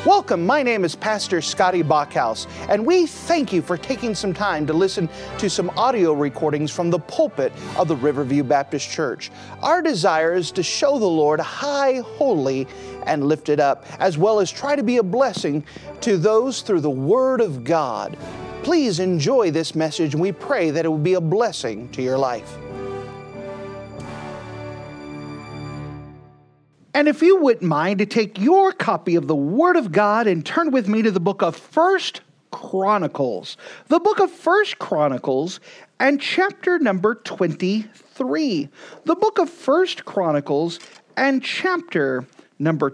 Welcome, my name is Pastor Scotty Bachhaus, and we thank you for taking some time to listen to some audio recordings from the pulpit of the Riverview Baptist Church. Our desire is to show the Lord high, holy, and lifted up, as well as try to be a blessing to those through the Word of God. Please enjoy this message, and we pray that it will be a blessing to your life. And if you wouldn't mind to take your copy of the Word of God and turn with me to the book of 1 Chronicles. The book of 1 Chronicles and chapter number 23. The book of 1 Chronicles and chapter number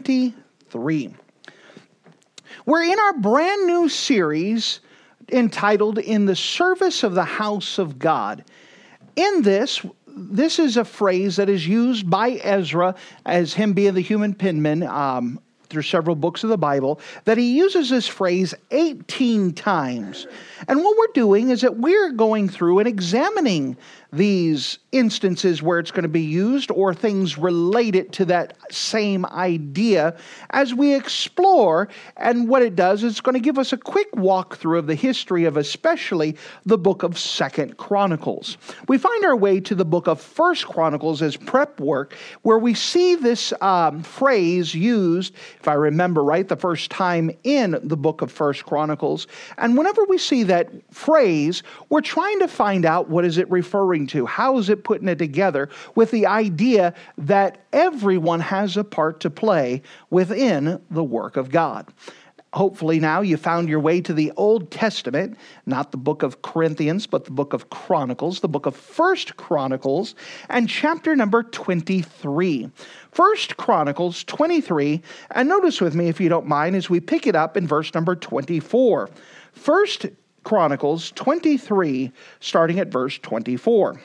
23. We're in our brand new series entitled In the Service of the House of God. In this is a phrase that is used by Ezra, as him being the human penman, through several books of the Bible, that he uses this phrase 18 times. And what we're doing is that we're going through and examining these instances where it's going to be used or things related to that same idea as we explore. And what it does is it's going to give us a quick walkthrough of the history of especially the book of 2 Chronicles. We find our way to the book of 1 Chronicles as prep work, where we see this phrase used, if I remember right, the first time in the book of 1 Chronicles. And whenever we see that phrase, we're trying to find out what is it referring to. How is it putting it together with the idea that everyone has a part to play within the work of God? Hopefully now you found your way to the Old Testament, not the book of Corinthians, but the book of Chronicles, the book of 1 Chronicles, and chapter number 23. 1 Chronicles 23, and notice with me, if you don't mind, as we pick it up in verse number 24. 1 Chronicles 23, starting at verse 24.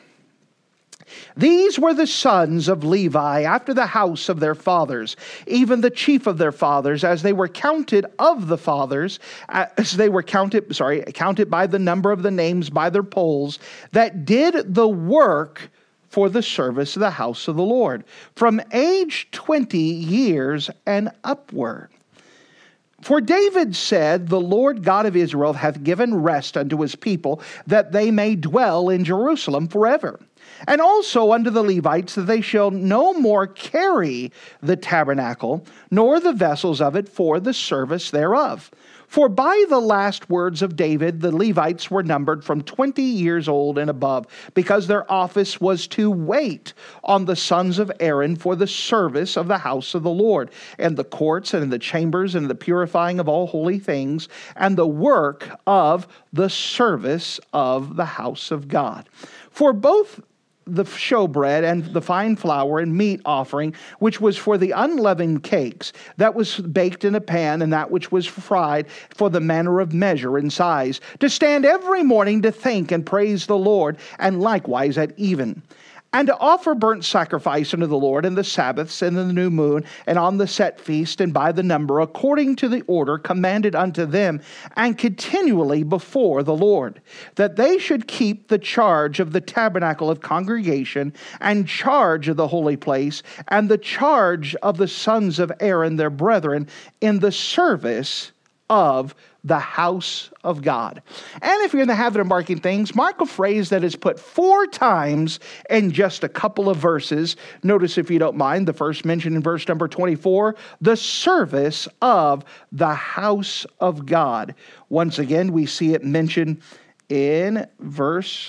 These were the sons of Levi after the house of their fathers, even the chief of their fathers, as they were counted of the fathers, as they were counted by the number of the names by their polls, that did the work for the service of the house of the Lord, from age 20 years and upward. For David said, The Lord God of Israel hath given rest unto his people, that they may dwell in Jerusalem forever. And also unto the Levites, that they shall no more carry the tabernacle, nor the vessels of it for the service thereof. For by the last words of David, the Levites were numbered from 20 years old and above, because their office was to wait on the sons of Aaron for the service of the house of the Lord, and the courts, and in the chambers, and the purifying of all holy things, and the work of the service of the house of God. For both the showbread and the fine flour and meat offering, which was for the unleavened cakes, that was baked in a pan, and that which was fried for the manner of measure and size, to stand every morning to think and praise the Lord, and likewise at even. And to offer burnt sacrifice unto the Lord in the Sabbaths and in the new moon, and on the set feast, and by the number, according to the order commanded unto them, and continually before the Lord, that they should keep the charge of the tabernacle of congregation, and charge of the holy place, and the charge of the sons of Aaron their brethren, in the service of the house of God. And if you're in the habit of marking things, mark a phrase that is put 4 times in just a couple of verses. Notice, if you don't mind, the first mention in verse number 24, the service of the house of God. Once again, we see it mentioned in verse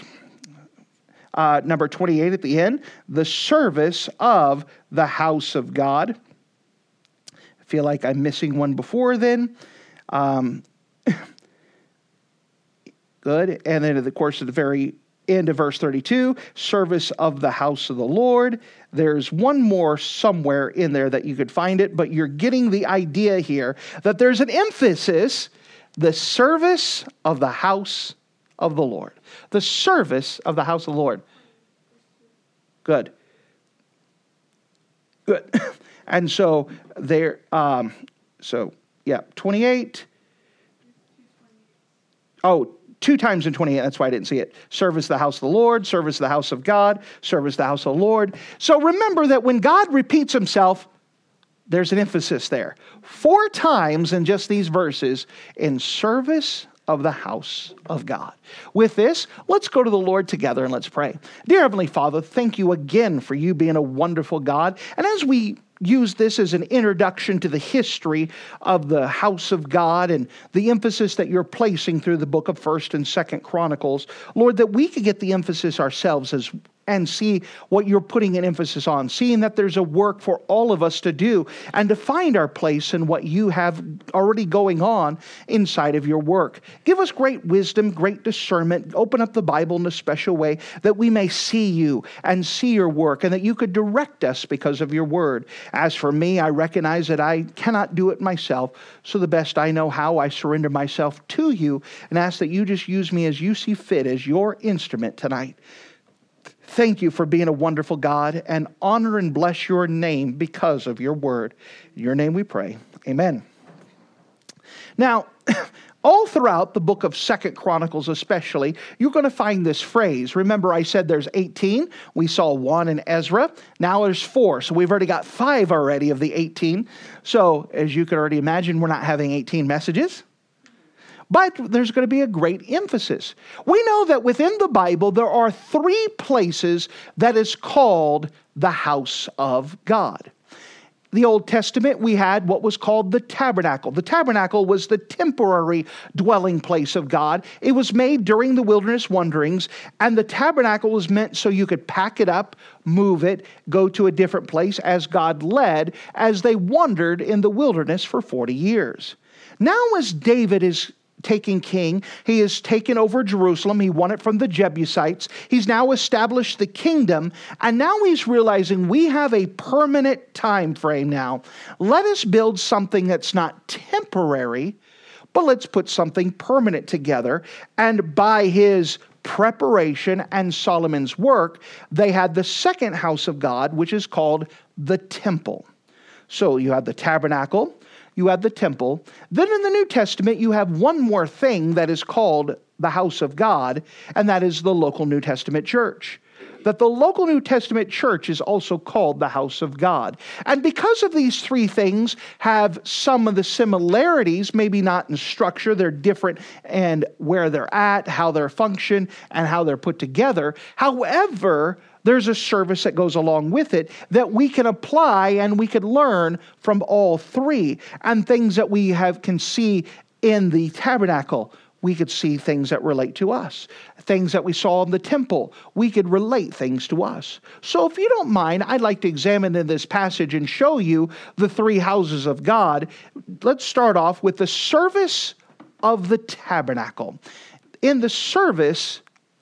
number 28 at the end, the service of the house of God. I feel like I'm missing one before then. Good. And then, of course, at the very end of verse 32, service of the house of the Lord. There's one more somewhere in there that you could find it, but you're getting the idea here that there's an emphasis, the service of the house of the Lord. The service of the house of the Lord. Good. Good. And so there, 28. Oh, 2 times in 28, that's why I didn't see it. Service the house of the Lord, service the house of God, service the house of the Lord. So remember that when God repeats himself There's an emphasis there. 4 times in just these verses, in service of the house of God. With this, let's go to the Lord together and let's pray. Dear Heavenly Father, thank you again for you being a wonderful God. And as we use this as an introduction to the history of the house of God and the emphasis that you're placing through the book of 1st and 2nd Chronicles, Lord, that we could get the emphasis ourselves and see what you're putting an emphasis on, seeing that there's a work for all of us to do and to find our place in what you have already going on inside of your work. Give us great wisdom, great discernment. Open up the Bible in a special way that we may see you and see your work and that you could direct us because of your word. As for me, I recognize that I cannot do it myself, so the best I know how, I surrender myself to you and ask that you just use me as you see fit as your instrument tonight. Thank you for being a wonderful God, and honor and bless your name because of your word. In your name we pray. Amen. Now, all throughout the book of 2nd Chronicles especially, you're going to find this phrase. Remember, I said there's 18. We saw 1 in Ezra. Now there's 4. So we've already got 5 already of the 18. So as you can already imagine, we're not having 18 messages. But there's going to be a great emphasis. We know that within the Bible, there are 3 places that is called the house of God. The Old Testament, we had what was called the tabernacle. The tabernacle was the temporary dwelling place of God. It was made during the wilderness wanderings, and the tabernacle was meant so you could pack it up, move it, go to a different place as God led as they wandered in the wilderness for 40 years. Now as David is taking king, he has taken over Jerusalem. He won it from the Jebusites. He's now established the kingdom, and now he's realizing we have a permanent time frame now. Let us build something that's not temporary, but let's put something permanent together. And by his preparation and Solomon's work, they had the second house of God, which is called the temple. So you have the tabernacle, you have the temple. Then in the New Testament, you have one more thing that is called the house of God, and that is the local New Testament church. That the local New Testament church is also called the house of God. And because of these 3 things have some of the similarities, maybe not in structure, they're different and where they're at, how they're function, and how they're put together. However, there's a service that goes along with it that we can apply and we can learn from all 3. And things that we can see in the tabernacle, we could see things that relate to us. Things that we saw in the temple, we could relate things to us. So if you don't mind, I'd like to examine in this passage and show you the 3 houses of God. Let's start off with the service of the tabernacle. In the service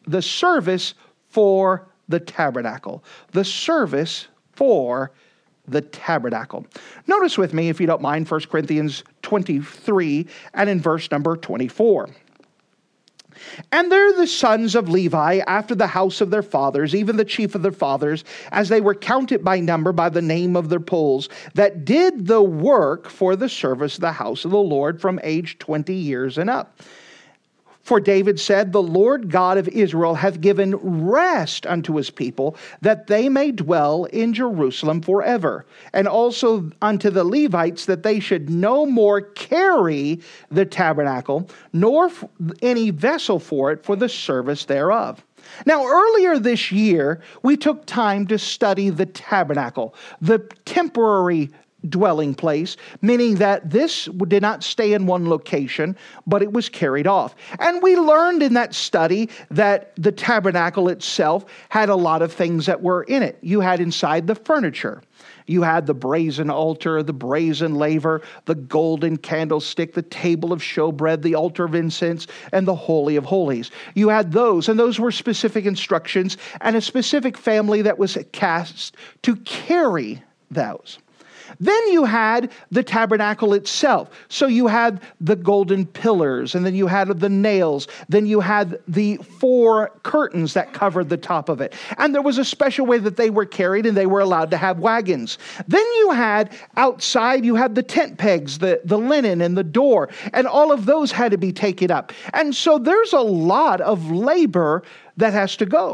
for the tabernacle. The service for the tabernacle. Notice with me, if you don't mind, 1 Corinthians 23 and in verse number 24. And they're the sons of Levi after the house of their fathers, even the chief of their fathers, as they were counted by number by the name of their polls, that did the work for the service of the house of the Lord from age 20 years and up. For David said, the Lord God of Israel hath given rest unto his people, that they may dwell in Jerusalem forever. And also unto the Levites, that they should no more carry the tabernacle, nor any vessel for it for the service thereof. Now, earlier this year, we took time to study the tabernacle, the temporary dwelling place, meaning that this did not stay in one location, but it was carried off. And we learned in that study that the tabernacle itself had a lot of things that were in it. You had inside the furniture. You had the brazen altar, the brazen laver, the golden candlestick, the table of showbread, the altar of incense, and the Holy of Holies. You had those, and those were specific instructions and a specific family that was cast to carry those. Then you had the tabernacle itself. So you had the golden pillars, and then you had the nails. Then you had the 4 curtains that covered the top of it. And there was a special way that they were carried, and they were allowed to have wagons. Then you had outside, you had the tent pegs, the linen, and the door. And all of those had to be taken up. And so there's a lot of labor that has to go.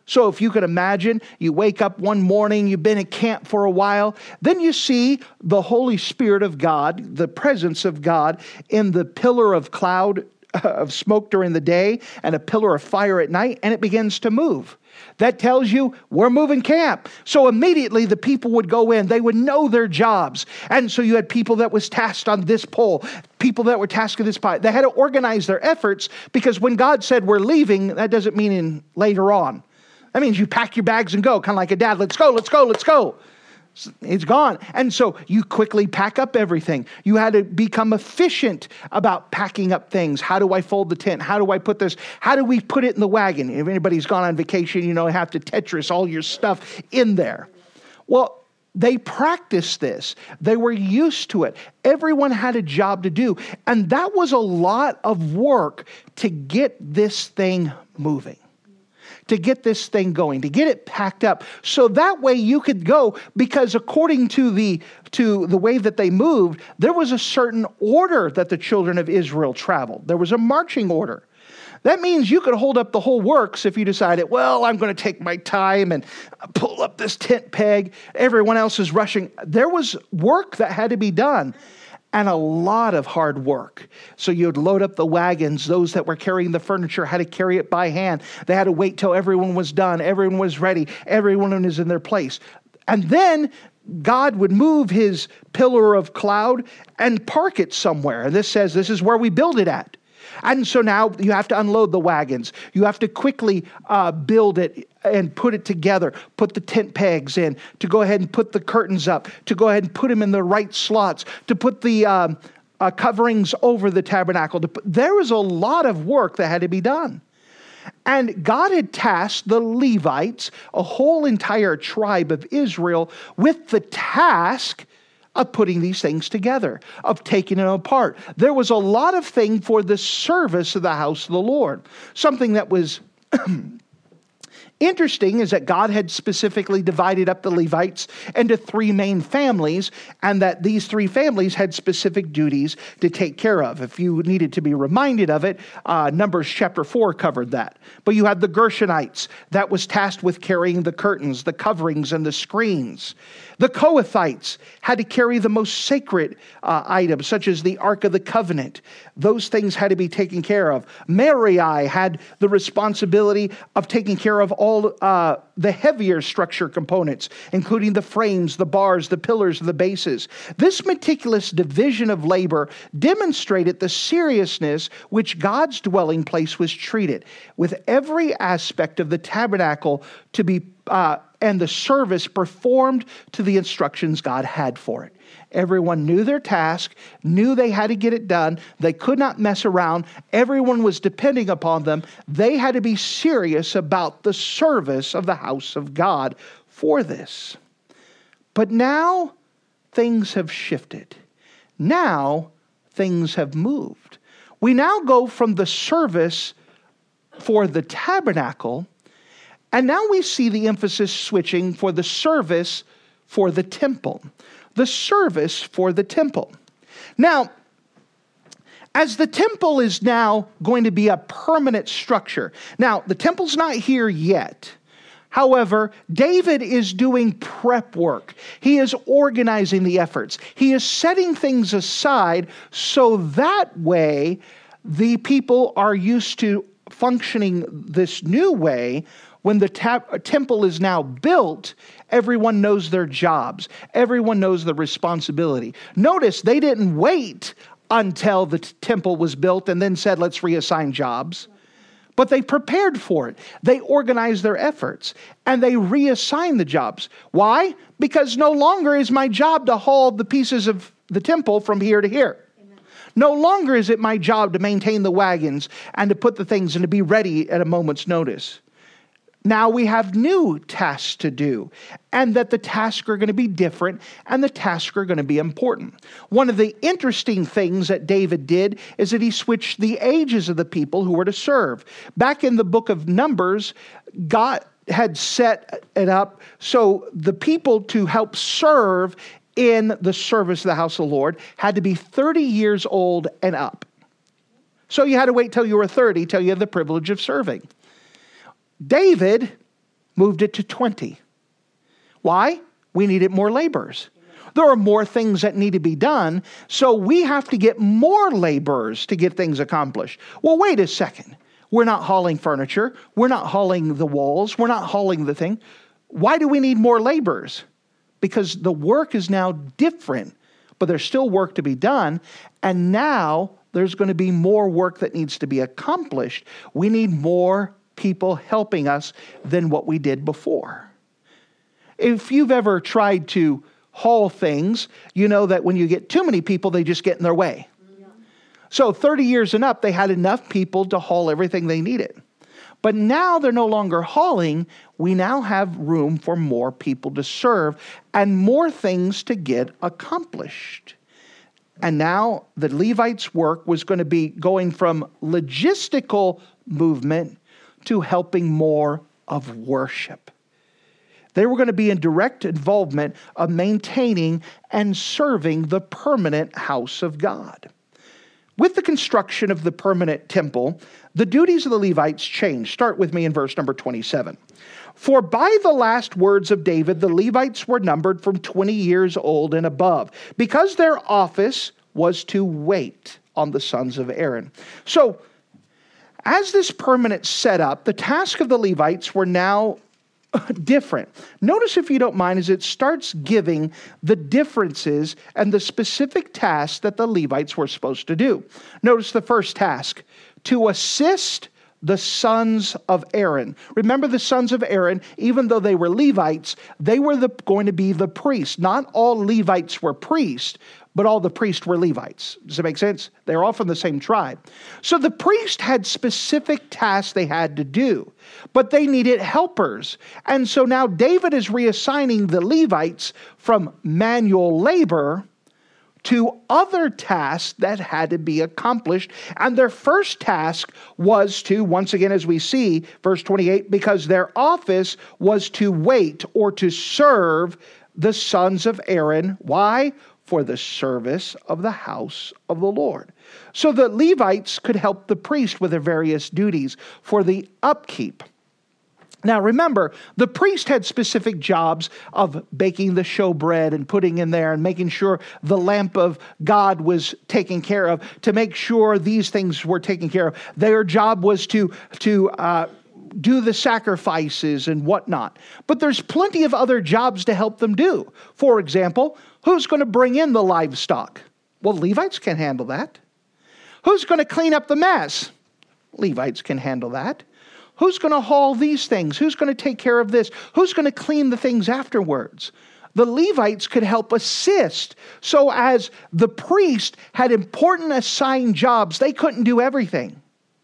So if you can imagine, you wake up one morning, you've been at camp for a while, then you see the Holy Spirit of God, the presence of God in the pillar of cloud of smoke during the day and a pillar of fire at night, and it begins to move. That tells you we're moving camp. So immediately the people would go in. They would know their jobs. And so you had people that was tasked on this pole, people that were tasked on this part. They had to organize their efforts, because when God said we're leaving, that doesn't mean later on. That means you pack your bags and go, kind of like a dad. Let's go, let's go, let's go. It's gone. And so you quickly pack up everything. You had to become efficient about packing up things. How do I fold the tent? How do I put this? How do we put it in the wagon? If anybody's gone on vacation, you have to Tetris all your stuff in there. Well, they practiced this. They were used to it. Everyone had a job to do. And that was a lot of work to get this thing moving, to get this thing going, to get it packed up. So that way you could go, because according to the way that they moved, there was a certain order that the children of Israel traveled. There was a marching order. That means you could hold up the whole works if you decided, well, I'm going to take my time and pull up this tent peg. Everyone else is rushing. There was work that had to be done. And a lot of hard work. So you'd load up the wagons. Those that were carrying the furniture had to carry it by hand. They had to wait till everyone was done. Everyone was ready. Everyone was in their place. And then God would move his pillar of cloud and park it somewhere. And this says this is where we build it at. And so now you have to unload the wagons. You have to quickly build it and put it together, put the tent pegs in, to go ahead and put the curtains up, to go ahead and put them in the right slots, to put the coverings over the tabernacle. There was a lot of work that had to be done. And God had tasked the Levites, a whole entire tribe of Israel, with the task of putting these things together, of taking them apart. There was a lot of thing for the service of the house of the Lord. Something that was interesting is that God had specifically divided up the Levites into three main families, and that these three families had specific duties to take care of. If you needed to be reminded of it, Numbers chapter 4 covered that. But you had the Gershonites that was tasked with carrying the curtains, the coverings, and the screens. The Kohathites had to carry the most sacred items, such as the Ark of the Covenant. Those things had to be taken care of. Merari had the responsibility of taking care of all the heavier structure components, including the frames, the bars, the pillars, the bases. This meticulous division of labor demonstrated the seriousness which God's dwelling place was treated, with every aspect of the tabernacle to be and the service performed to the instructions God had for it. Everyone knew their task, knew they had to get it done. They could not mess around. Everyone was depending upon them. They had to be serious about the service of the house of God for this. But now things have shifted. Now things have moved. We now go from the service for the tabernacle, and now we see the emphasis switching for the service for the temple. The service for the temple. Now, as the temple is now going to be a permanent structure. Now, the temple's not here yet. However, David is doing prep work. He is organizing the efforts. He is setting things aside so that way the people are used to functioning this new way. When the temple is now built, everyone knows their jobs. Everyone knows the responsibility. Notice they didn't wait until the temple was built and then said, let's reassign jobs. But they prepared for it. They organized their efforts and they reassigned the jobs. Why? Because no longer is my job to haul the pieces of the temple from here to here. No longer is it my job to maintain the wagons and to put the things and to be ready at a moment's notice. Now we have new tasks to do, and that the tasks are going to be different, and the tasks are going to be important. One of the interesting things that David did is that he switched the ages of the people who were to serve. Back in the book of Numbers, God had set it up so the people to help serve in the service of the house of the Lord had to be 30 years old and up. So you had to wait till you were 30 till you had the privilege of serving. David moved it to 20. Why? We needed more laborers. There are more things that need to be done, so we have to get more laborers to get things accomplished. Well, wait a second. We're not hauling furniture. We're not hauling the walls. We're not hauling the thing. Why do we need more laborers? Because the work is now different, but there's still work to be done, and now there's going to be more work that needs to be accomplished. We need more people helping us than what we did before. If you've ever tried to haul things, you know that when you get too many people, they just get in their way. Yeah. So 30 years and up, they had enough people to haul everything they needed. But now they're no longer hauling. We now have room for more people to serve and more things to get accomplished. And now the Levites' work was going to be going from logistical movement to helping more of worship. They were going to be in direct involvement of maintaining and serving the permanent house of God. With the construction of the permanent temple, the duties of the Levites changed. Start with me in verse number 27. For by the last words of David, the Levites were numbered from 20 years old and above, because their office was to wait on the sons of Aaron. So, as this permanent setup, the task of the Levites were now different. Notice, if you don't mind, as it starts giving the differences and the specific tasks that the Levites were supposed to do. Notice the first task, to assist the sons of Aaron. Remember, the sons of Aaron, even though they were Levites, they were going to be the priests. Not all Levites were priests, but all the priests were Levites. Does that make sense? They're all from the same tribe. So the priest had specific tasks they had to do, but they needed helpers. And so now David is reassigning the Levites from manual labor to other tasks that had to be accomplished. And their first task was to, once again, as we see, verse 28, because their office was to wait or to serve the sons of Aaron. Why? For the service of the house of the Lord. So the Levites could help the priest with their various duties for the upkeep. Now remember, the priest had specific jobs of baking the showbread and putting in there and making sure the lamp of God was taken care of, to make sure these things were taken care of. Their job was to do the sacrifices and whatnot. But there's plenty of other jobs to help them do. For example, who's going to bring in the livestock? Well, Levites can handle that. Who's going to clean up the mess? Levites can handle that. Who's going to haul these things? Who's going to take care of this? Who's going to clean the things afterwards? The Levites could help assist. So as the priest had important assigned jobs, they couldn't do everything.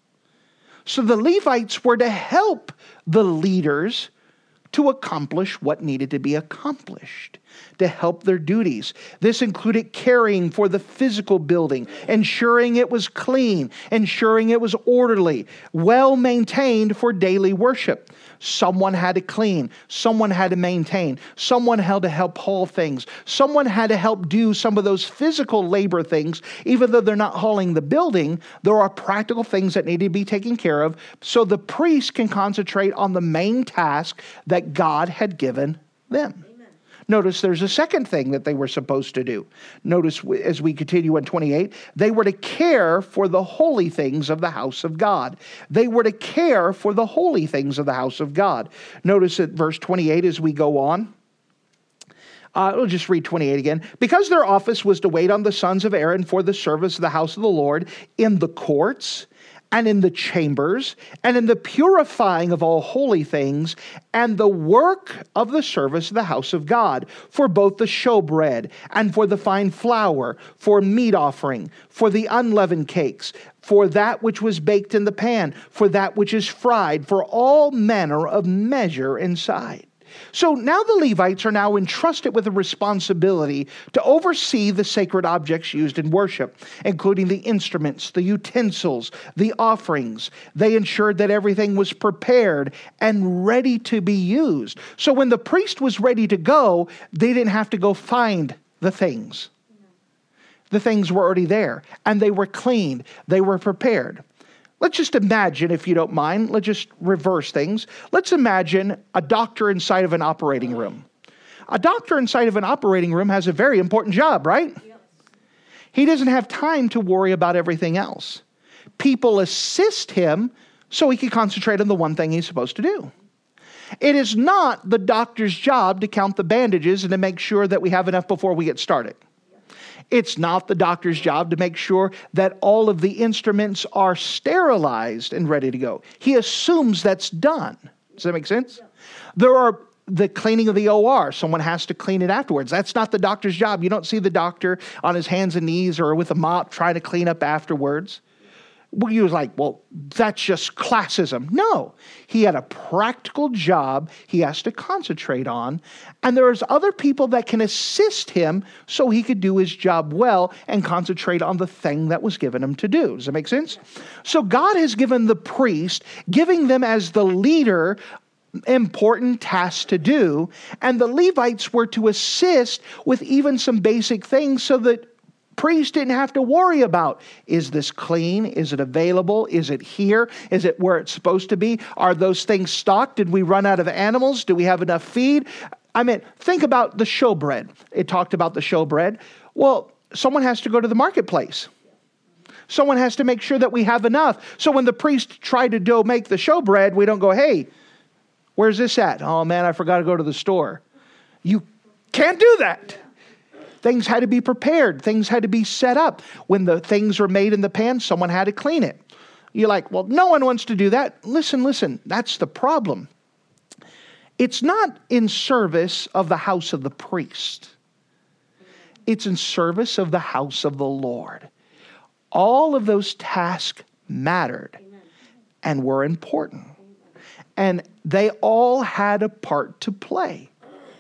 So the Levites were to help the leaders to accomplish what needed to be accomplished, to help their duties. This included caring for the physical building, ensuring it was clean, ensuring it was orderly, well maintained for daily worship. Someone had to clean, someone had to maintain, someone had to help haul things, someone had to help do some of those physical labor things. Even though they're not hauling the building, there are practical things that need to be taken care of so the priest can concentrate on the main task that God had given them. Notice there's a second thing that they were supposed to do. Notice as we continue in 28, they were to care for the holy things of the house of God. They were to care for the holy things of the house of God. Notice at verse 28 as we go on. We'll just read 28 again. Because their office was to wait on the sons of Aaron for the service of the house of the Lord in the courts and in the chambers, and in the purifying of all holy things, and the work of the service of the house of God, for both the showbread, and for the fine flour, for meat offering, for the unleavened cakes, for that which was baked in the pan, for that which is fried, for all manner of measure and side. So now the Levites are now entrusted with a responsibility to oversee the sacred objects used in worship, including the instruments, the utensils, the offerings. They ensured that everything was prepared and ready to be used. So when the priest was ready to go, they didn't have to go find the things. The things were already there, and they were cleaned. They were prepared. Let's just imagine, if you don't mind, let's just reverse things. Let's imagine a doctor inside of an operating room. A doctor inside of an operating room has a very important job, right? He doesn't have time to worry about everything else. People assist him so he can concentrate on the one thing he's supposed to do. It is not the doctor's job to count the bandages and to make sure that we have enough before we get started. It's not the doctor's job to make sure that all of the instruments are sterilized and ready to go. He assumes that's done. Does that make sense? There are the cleaning of the OR. Someone has to clean it afterwards. That's not the doctor's job. You don't see the doctor on his hands and knees or with a mop trying to clean up afterwards. Well, you was like, well, that's just classism. No, he had a practical job he has to concentrate on, and there's other people that can assist him so he could do his job well and concentrate on the thing that was given him to do. Does that make sense? So God has given the priest, giving them as the leader, important tasks to do, and the Levites were to assist with even some basic things so that priest didn't have to worry about, is this clean? Is it available? Is it here? Is it where it's supposed to be? Are those things stocked? Did we run out of animals? Do we have enough feed? I mean, think about the showbread. It talked about the showbread. Well, someone has to go to the marketplace. Someone has to make sure that we have enough. So when the priest tried to make the showbread, we don't go, hey, where's this at? Oh man, I forgot to go to the store. You can't do that. Things had to be prepared. Things had to be set up. When the things were made in the pan, someone had to clean it. You're like, well, no one wants to do that. Listen, that's the problem. It's not in service of the house of the priest. It's in service of the house of the Lord. All of those tasks mattered and were important. And they all had a part to play.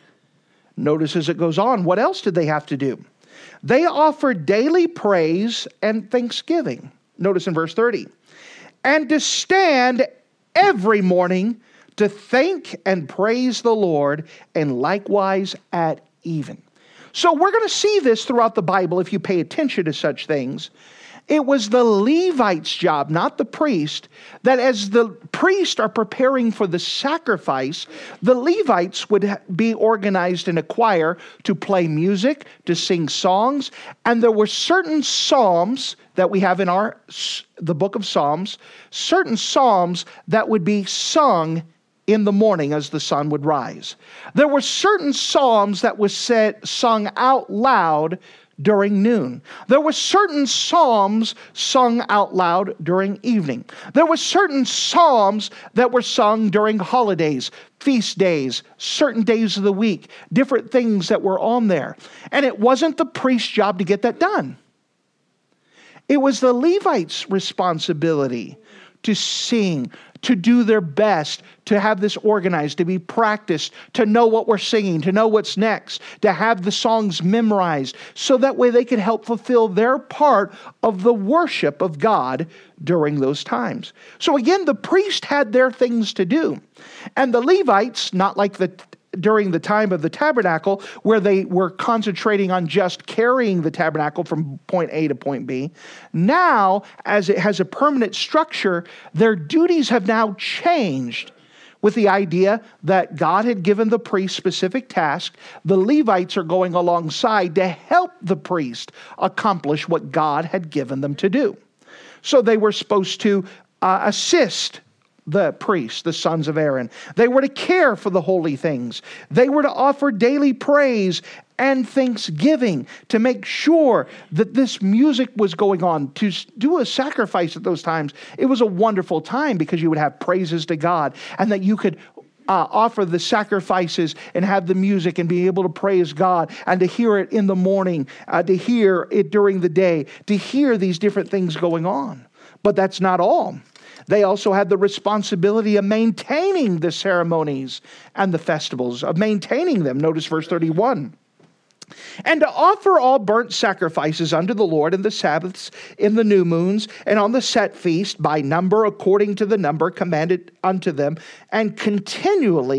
Notice as it goes on, what else did they have to do? They offered daily praise and thanksgiving. Notice in verse 30. And to stand every morning to thank and praise the Lord, and likewise at even. So we're going to see this throughout the Bible if you pay attention to such things. It was the Levites' job, not the priest, that as the priests are preparing for the sacrifice, the Levites would be organized in a choir to play music, to sing songs, and there were certain psalms that we have in the book of Psalms, certain psalms that would be sung in the morning as the sun would rise. There were certain psalms that was sung out loud during noon. There were certain psalms sung out loud during evening. There were certain psalms that were sung during holidays, feast days, certain days of the week, different things that were on there. And it wasn't the priest's job to get that done. It was the Levites' responsibility to sing, to do their best, to have this organized, to be practiced, to know what we're singing, to know what's next, to have the songs memorized, so that way they could help fulfill their part of the worship of God during those times. So again, the priest had their things to do. And the Levites, not like during the time of the tabernacle, where they were concentrating on just carrying the tabernacle from point A to point B. Now, as it has a permanent structure, their duties have now changed with the idea that God had given the priest specific tasks. The Levites are going alongside to help the priest accomplish what God had given them to do. So they were supposed to assist the priests, the sons of Aaron. They were to care for the holy things. They were to offer daily praise and thanksgiving to make sure that this music was going on. To do a sacrifice at those times, it was a wonderful time because you would have praises to God, and that you could offer the sacrifices and have the music and be able to praise God, and to hear it in the morning, to hear it during the day, to hear these different things going on. But that's not all. They also had the responsibility of maintaining the ceremonies and the festivals, of maintaining them. Notice verse 31. And to offer all burnt sacrifices unto the Lord in the Sabbaths, in the new moons, and on the set feast by number, according to the number commanded unto them, and continually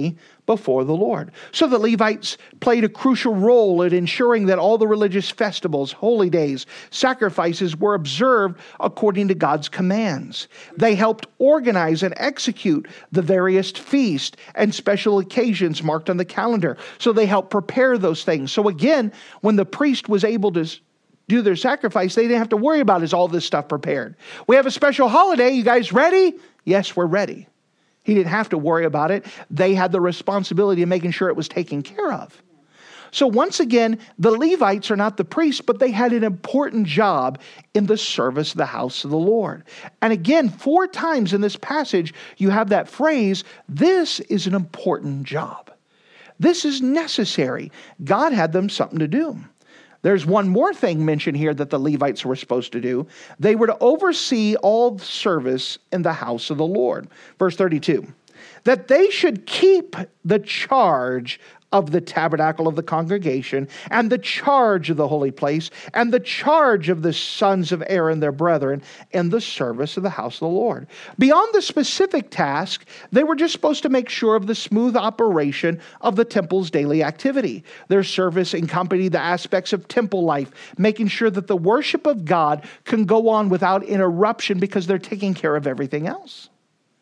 before the Lord. So the Levites played a crucial role in ensuring that all the religious festivals, holy days, sacrifices were observed according to God's commands. They helped organize and execute the various feasts and special occasions marked on the calendar. So they helped prepare those things. So again, when the priest was able to do their sacrifice, they didn't have to worry about, is all this stuff prepared? We have a special holiday. You guys ready? Yes, we're ready. He didn't have to worry about it. They had the responsibility of making sure it was taken care of. So once again, the Levites are not the priests, but they had an important job in the service of the house of the Lord. And again, 4 times in this passage, you have that phrase, this is an important job. This is necessary. God had them something to do. There's one more thing mentioned here that the Levites were supposed to do. They were to oversee all service in the house of the Lord. Verse 32, that they should keep the charge of the tabernacle of the congregation, and the charge of the holy place, and the charge of the sons of Aaron, their brethren, in the service of the house of the Lord. Beyond the specific task, they were just supposed to make sure of the smooth operation of the temple's daily activity. Their service accompanied the aspects of temple life, making sure that the worship of God can go on without interruption because they're taking care of everything else.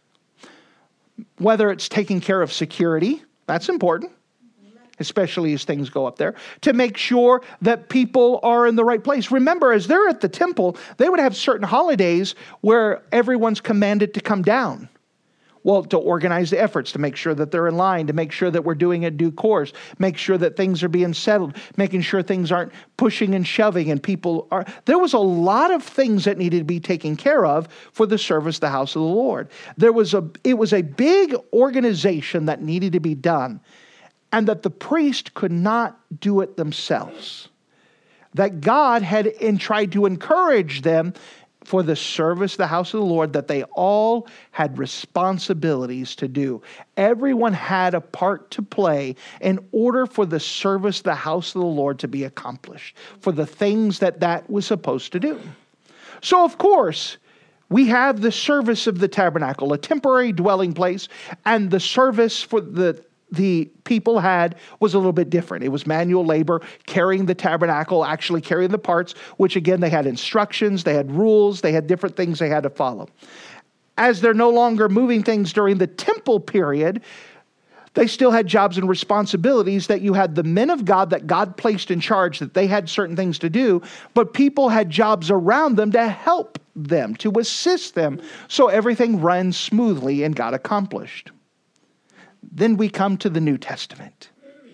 Whether it's taking care of security, that's important, especially as things go up there, to make sure that people are in the right place. Remember, as they're at the temple, they would have certain holidays where everyone's commanded to come down. Well, to organize the efforts, to make sure that they're in line, to make sure that we're doing it due course, make sure that things are being settled, making sure things aren't pushing and shoving and people are... There was a lot of things that needed to be taken care of for the service of the house of the Lord. It was a big organization that needed to be done, and that the priest could not do it themselves. That God had tried to encourage them for the service of the house of the Lord, that they all had responsibilities to do. Everyone had a part to play in order for the service of the house of the Lord to be accomplished, for the things that was supposed to do. So, of course, we have the service of the tabernacle, a temporary dwelling place, and the service for the people had was a little bit different. It was manual labor, carrying the tabernacle, actually carrying the parts, which again, they had instructions, they had rules, they had different things they had to follow. As they're no longer moving things during the temple period, they still had jobs and responsibilities that you had the men of God that God placed in charge, that they had certain things to do, but people had jobs around them to help them, to assist them, so everything runs smoothly and got accomplished. Then we come to the New Testament.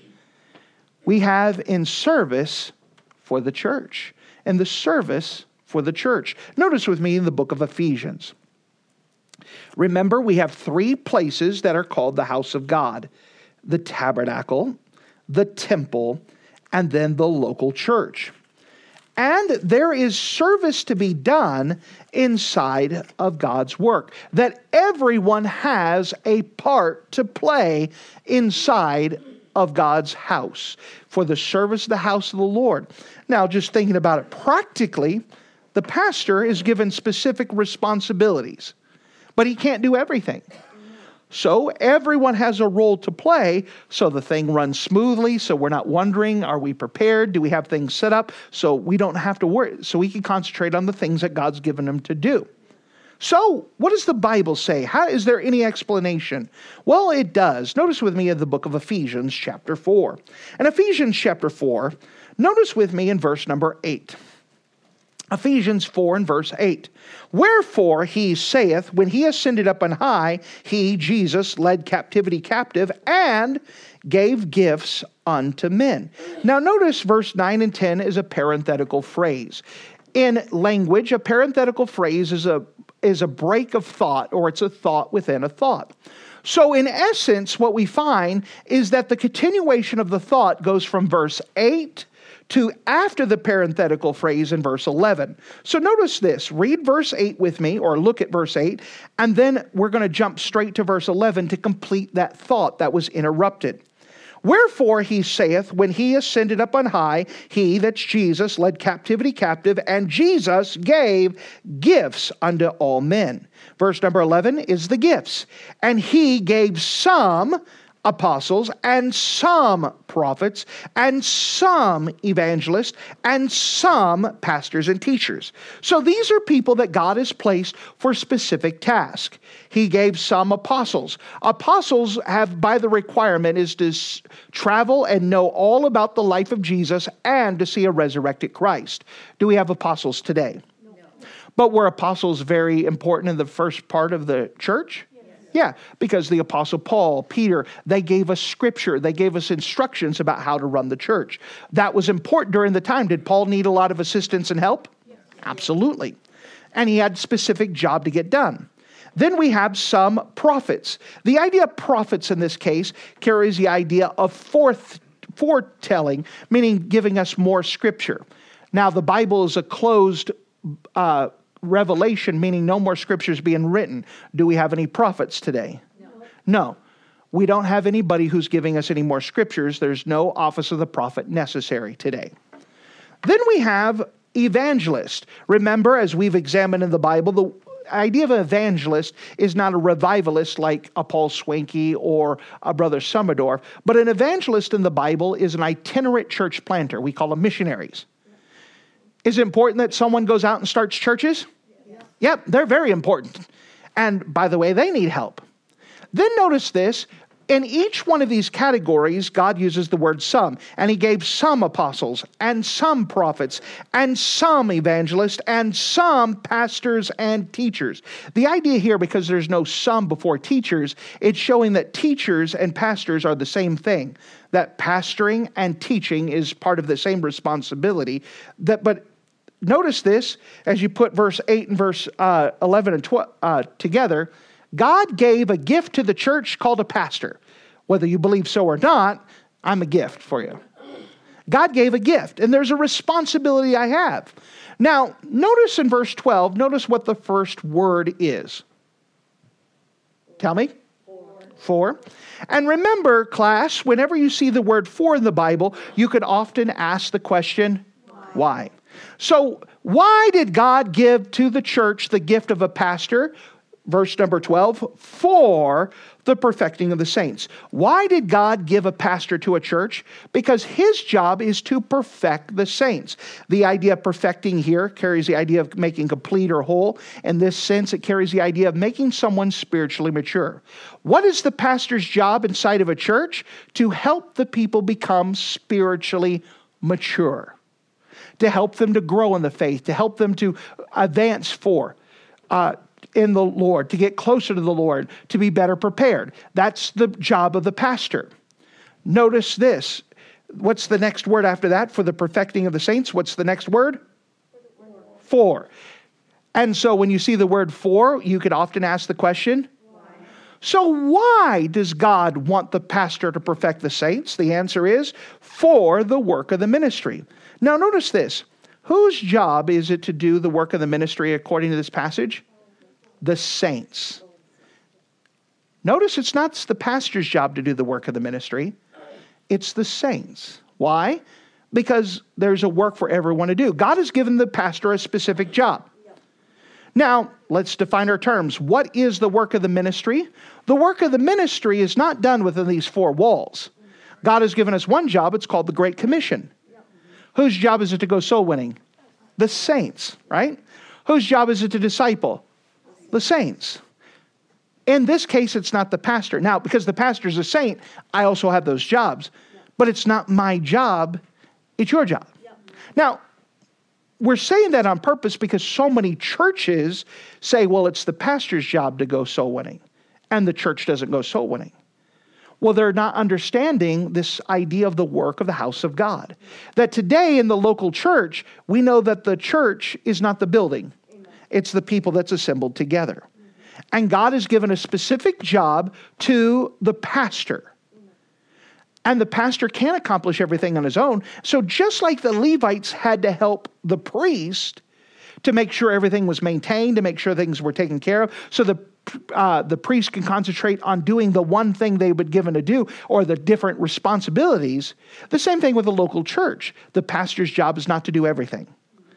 We have in service for the church, and the service for the church. Notice with me in the book of Ephesians. Remember, we have 3 places that are called the house of God: the tabernacle, the temple, and then the local church. And there is service to be done inside of God's work, that everyone has a part to play inside of God's house for the service of the house of the Lord. Now, just thinking about it practically, the pastor is given specific responsibilities, but he can't do everything. So everyone has a role to play so the thing runs smoothly, so we're not wondering, are we prepared? Do we have things set up? So we don't have to worry, so we can concentrate on the things that God's given them to do. So what does the Bible say? Is there any explanation? Well, it does. Notice with me in the book of Ephesians chapter 4. In Ephesians chapter 4, notice with me in verse number 8. Ephesians 4 and verse 8. Wherefore he saith, when he ascended up on high, he, Jesus, led captivity captive and gave gifts unto men. Now notice verse 9 and 10 is a parenthetical phrase. In language, a parenthetical phrase is a break of thought, or it's a thought within a thought. So in essence, what we find is that the continuation of the thought goes from verse 8 to after the parenthetical phrase in verse 11. So notice this. Read verse 8 with me, or look at verse 8, and then we're going to jump straight to verse 11 to complete that thought that was interrupted. Wherefore he saith, when he ascended up on high, he, that's Jesus, led captivity captive, and Jesus gave gifts unto all men. Verse number 11 is the gifts. And he gave some apostles, and some prophets, and some evangelists, and some pastors and teachers. So these are people that God has placed for specific tasks. He gave some apostles. Apostles have, by the requirement, is to travel and know all about the life of Jesus and to see a resurrected Christ. Do we have apostles today? No. But were apostles very important in the first part of the church? Yeah, because the Apostle Paul, Peter, they gave us scripture. They gave us instructions about how to run the church. That was important during the time. Did Paul need a lot of assistance and help? Yes. Absolutely. And he had a specific job to get done. Then we have some prophets. The idea of prophets in this case carries the idea of foretelling, meaning giving us more scripture. Now, the Bible is a closed revelation, meaning no more scriptures being written. Do we have any prophets today? No. We don't have anybody who's giving us any more scriptures. There's no office of the prophet necessary today. Then we have evangelist. Remember, as we've examined in the Bible, the idea of an evangelist is not a revivalist like a Paul Swanky or a Brother Summerdorf, but an evangelist in the Bible is an itinerant church planter. We call them missionaries. Is it important that someone goes out and starts churches? Yep, they're very important. And by the way, they need help. Then notice this. In each one of these categories, God uses the word some. And he gave some apostles and some prophets and some evangelists and some pastors and teachers. The idea here, because there's no some before teachers, it's showing that teachers and pastors are the same thing. That pastoring and teaching is part of the same responsibility. But notice this, as you put verse 8 and verse 11 and 12 together, God gave a gift to the church called a pastor. Whether you believe so or not, I'm a gift for you. God gave a gift, and there's a responsibility I have. Now, notice in verse 12, notice what the first word is. Tell me. For. And remember, class, whenever you see the word for in the Bible, you could often ask the question, why? So, why did God give to the church the gift of a pastor? Verse number 12, for the perfecting of the saints. Why did God give a pastor to a church? Because his job is to perfect the saints. The idea of perfecting here carries the idea of making complete or whole. In this sense, it carries the idea of making someone spiritually mature. What is the pastor's job inside of a church? To help the people become spiritually mature. To help them to grow in the faith. To help them to advance in the Lord, to get closer to the Lord, to be better prepared. That's the job of the pastor. Notice this. What's the next word after that? For the perfecting of the saints, what's the next word? For. And so when you see the word for, you could often ask the question, why? So why does God want the pastor to perfect the saints? The answer is, for the work of the ministry. Now notice this. Whose job is it to do the work of the ministry according to this passage? The saints. Notice it's not the pastor's job to do the work of the ministry. It's the saints. Why? Because there's a work for everyone to do. God has given the pastor a specific job. Now, let's define our terms. What is the work of the ministry? The work of the ministry is not done within these four walls. God has given us one job. It's called the Great Commission. Whose job is it to go soul winning? The saints, right? Whose job is it to disciple? The saints. In this case, it's not the pastor. Now, because the pastor's a saint, I also have those jobs. But it's not my job, it's your job. Now, we're saying that on purpose because so many churches say, well, it's the pastor's job to go soul winning, and the church doesn't go soul winning. Well, they're not understanding this idea of the work of the house of God. That today in the local church, we know that the church is not the building. It's the people that's assembled together. And God has given a specific job to the pastor. And the pastor can't accomplish everything on his own. So just like the Levites had to help the priest to make sure everything was maintained, to make sure things were taken care of, so the priest can concentrate on doing the one thing they were given to do, or the different responsibilities, the same thing with the local church. The pastor's job is not to do everything.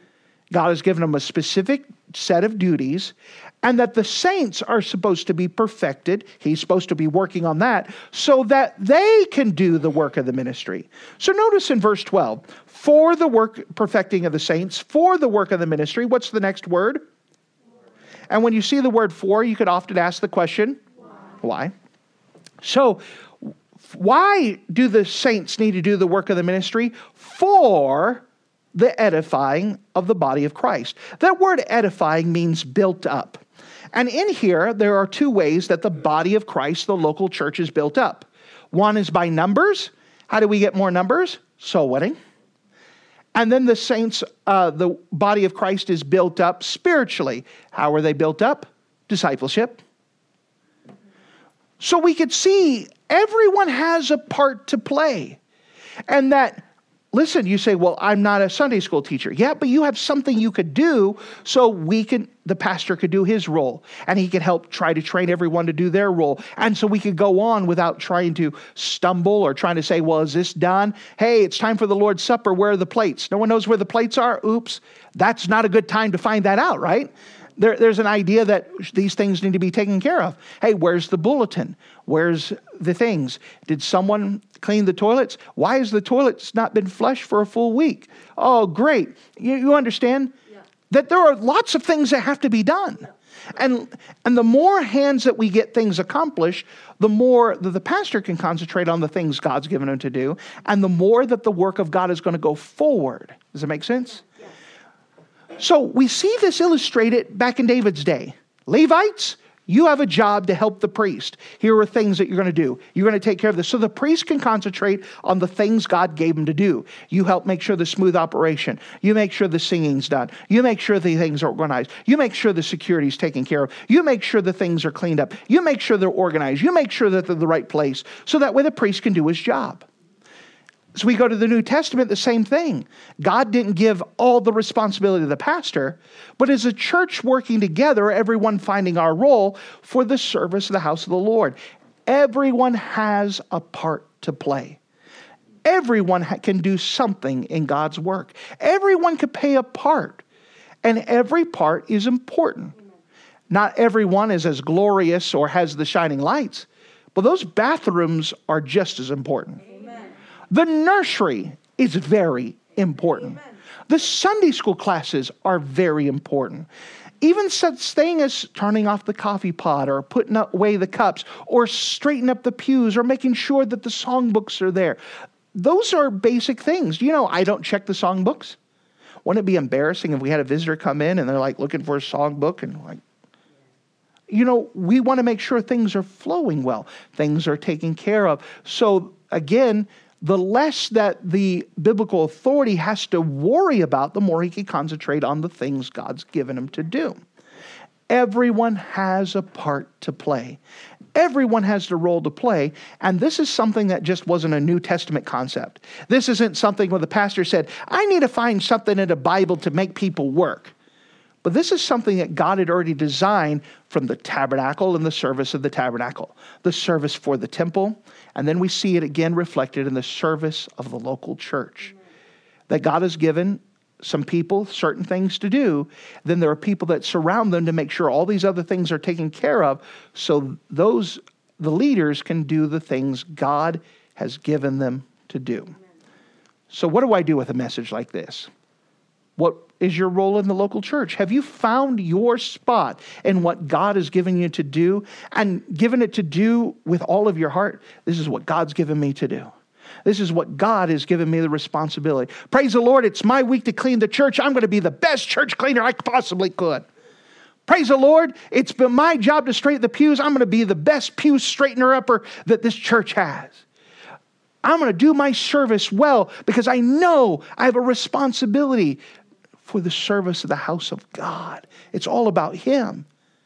God has given them a specific set of duties, and that the saints are supposed to be perfected. He's supposed to be working on that so that they can do the work of the ministry. So notice in verse 12, for the work, perfecting of the saints, for the work of the ministry. What's the next word? And when you see the word for, you could often ask the question, why? So why do the saints need to do the work of the ministry? For the edifying of the body of Christ. That word edifying means built up. And in here, there are two ways that the body of Christ, the local church, is built up. One is by numbers. How do we get more numbers? Soul winning. And then the saints, the body of Christ is built up spiritually. How are they built up? Discipleship. So we could see everyone has a part to play. And that, listen, you say, well, I'm not a Sunday school teacher. Yeah, but you have something you could do so the pastor could do his role. And he could help try to train everyone to do their role. And so we could go on without trying to stumble or trying to say, well, is this done? Hey, it's time for the Lord's Supper. Where are the plates? No one knows where the plates are? Oops. That's not a good time to find that out, right? There's an idea that these things need to be taken care of. Hey, where's the bulletin? Where's the things? Did someone clean the toilets? Why has the toilets not been flushed for a full week? Oh, great. You understand that there are lots of things that have to be done. And the more hands that we get things accomplished, the more that the pastor can concentrate on the things God's given him to do, and the more that the work of God is going to go forward. Does that make sense? So we see this illustrated back in David's day. Levites, you have a job to help the priest. Here are things that you're going to do. You're going to take care of this. So the priest can concentrate on the things God gave him to do. You help make sure the smooth operation. You make sure the singing's done. You make sure the things are organized. You make sure the security's taken care of. You make sure the things are cleaned up. You make sure they're organized. You make sure that they're in the right place. So that way the priest can do his job. So we go to the New Testament, the same thing. God didn't give all the responsibility to the pastor, but as a church working together, everyone finding our role for the service of the house of the Lord. Everyone has a part to play. Everyone can do something in God's work. Everyone can play a part, and every part is important. Not everyone is as glorious or has the shining lights, but those bathrooms are just as important. The nursery is very important. Amen. The Sunday school classes are very important. Even such thing as turning off the coffee pot or putting away the cups or straightening up the pews or making sure that the songbooks are there. Those are basic things. You know, I don't check the songbooks. Wouldn't it be embarrassing if we had a visitor come in and they're like looking for a songbook and like, you know, we want to make sure things are flowing well. Things are taken care of. So again, the less that the biblical authority has to worry about, the more he can concentrate on the things God's given him to do. Everyone has a part to play. Everyone has the role to play, and this is something that just wasn't a New Testament concept. This isn't something where the pastor said, I need to find something in the Bible to make people work. But this is something that God had already designed from the tabernacle and the service of the tabernacle, the service for the temple, and then we see it again reflected in the service of the local church. That God has given some people certain things to do, then there are people that surround them to make sure all these other things are taken care of, so the leaders can do the things God has given them to do. So what do I do with a message like this? What is your role in the local church? Have you found your spot in what God has given you to do and given it to do with all of your heart? This is what God's given me to do. This is what God has given me the responsibility. Praise the Lord, it's my week to clean the church. I'm going to be the best church cleaner I possibly could. Praise the Lord, it's been my job to straighten the pews. I'm going to be the best pew straightener upper that this church has. I'm going to do my service well because I know I have a responsibility for the service of the house of God. It's all about Him.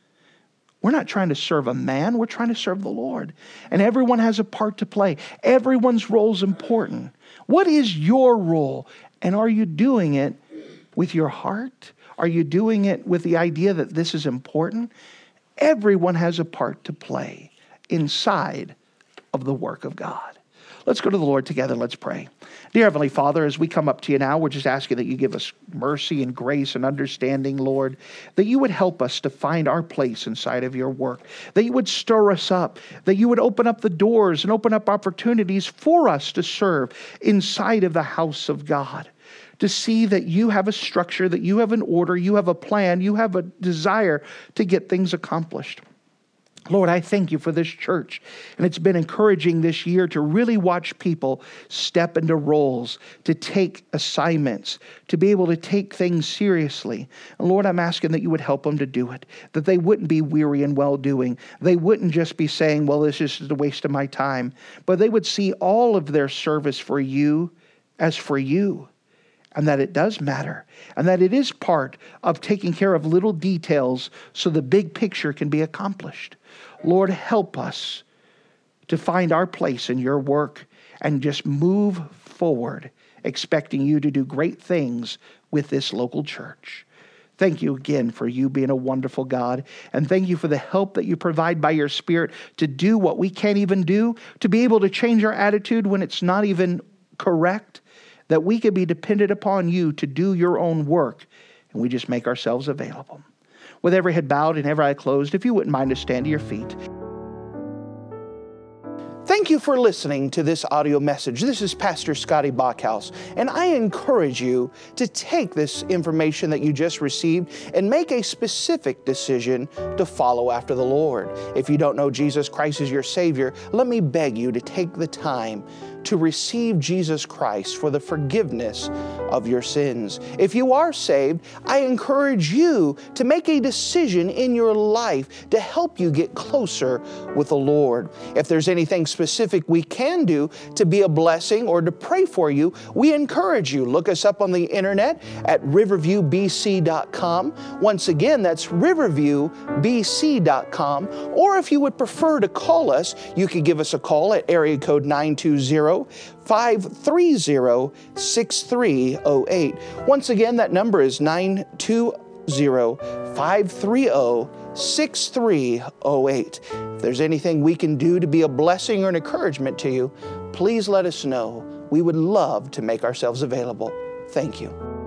We're not trying to serve a man. We're trying to serve the Lord. And everyone has a part to play. Everyone's role is important. What is your role? And are you doing it with your heart? Are you doing it with the idea that this is important? Everyone has a part to play inside of the work of God. Let's go to the Lord together. Let's pray. Dear Heavenly Father, as we come up to you now, we're just asking that you give us mercy and grace and understanding, Lord, that you would help us to find our place inside of your work, that you would stir us up, that you would open up the doors and open up opportunities for us to serve inside of the house of God, to see that you have a structure, that you have an order, you have a plan, you have a desire to get things accomplished. Lord, I thank you for this church. And it's been encouraging this year to really watch people step into roles, to take assignments, to be able to take things seriously. And Lord, I'm asking that you would help them to do it, that they wouldn't be weary in well-doing. They wouldn't just be saying, well, this is just a waste of my time, but they would see all of their service for you as for you, and that it does matter, and that it is part of taking care of little details so the big picture can be accomplished. Lord, help us to find our place in your work and just move forward, expecting you to do great things with this local church. Thank you again for you being a wonderful God, and thank you for the help that you provide by your Spirit to do what we can't even do, to be able to change our attitude when it's not even correct, that we could be dependent upon you to do your own work, and we just make ourselves available. With every head bowed and every eye closed, if you wouldn't mind to stand to your feet. Thank you for listening to this audio message. This is Pastor Scotty Bachhaus, and I encourage you to take this information that you just received and make a specific decision to follow after the Lord. If you don't know Jesus Christ as your Savior, let me beg you to take the time to receive Jesus Christ for the forgiveness of your sins. If you are saved, I encourage you to make a decision in your life to help you get closer with the Lord. If there's anything specific we can do to be a blessing or to pray for you, we encourage you. Look us up on the internet at riverviewbc.com. Once again, that's riverviewbc.com. Or if you would prefer to call us, you could give us a call at area code 920-530-6308. Once again, that number is 920-530-6308. If there's anything we can do to be a blessing or an encouragement to you, please let us know. We would love to make ourselves available. Thank you.